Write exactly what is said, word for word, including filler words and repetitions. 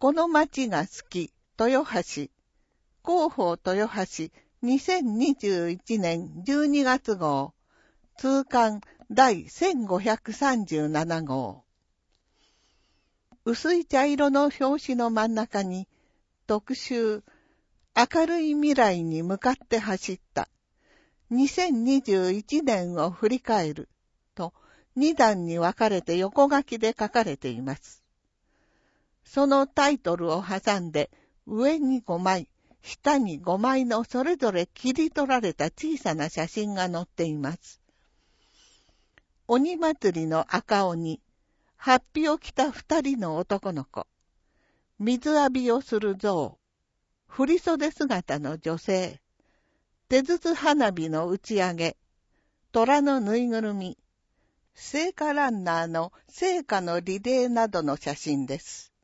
この町が好き、豊橋。広報豊橋にせんにじゅういちねんじゅうにがつ号。通刊第せんごひゃくさんじゅうなな号。薄い茶色の表紙の真ん中に、特集、明るい未来に向かって走った。にせんにじゅういちねんを振り返る。と、に段に分かれて横書きで書かれています。そのタイトルを挟んで、上にごまい、下にごまいのそれぞれ切り取られた小さな写真が載っています。鬼祭りの赤鬼、法被を着た二人の男の子、水浴びをする象、振袖姿の女性、手筒花火の打ち上げ、虎のぬいぐるみ、聖火ランナーの聖火のリレーなどの写真です。